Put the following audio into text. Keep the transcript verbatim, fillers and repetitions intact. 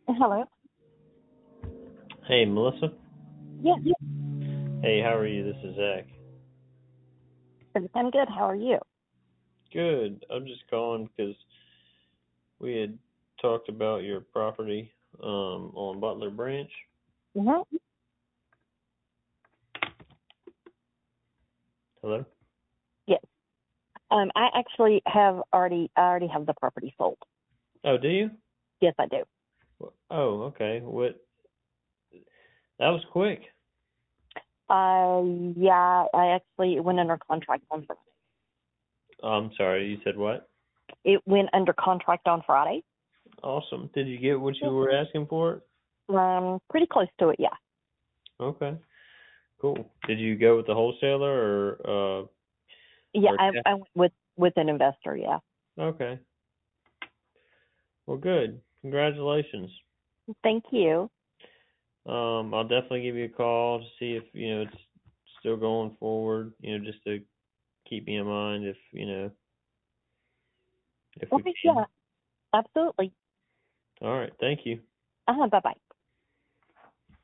Hello. Hey, Melissa. Yes, Hey, how are you? This is Zach. I'm good. How are you? Good. I'm just calling because we had talked about your property um, on Butler Branch. Mm-hmm. Hello? Yes. Um, I actually have already. I already have the property sold. Oh, do you? Yes, I do. Oh, okay. What? That was quick. Uh, yeah. I actually went under contract on Friday. Oh, I'm sorry. You said what? It went under contract on Friday. Awesome. Did you get what you Yes. were asking for it? Um, pretty close to it. Yeah. Okay. Cool. Did you go with the wholesaler or uh Yeah. or I cash? I went with with an investor. Yeah. Okay. Well, good. Congratulations. Thank you. Um, I'll definitely give you a call to see if, you know, it's still going forward, you know, just to keep me in mind if, you know, if we Okay. can. Yeah. Absolutely. All right. Thank you. Uh huh. Bye bye.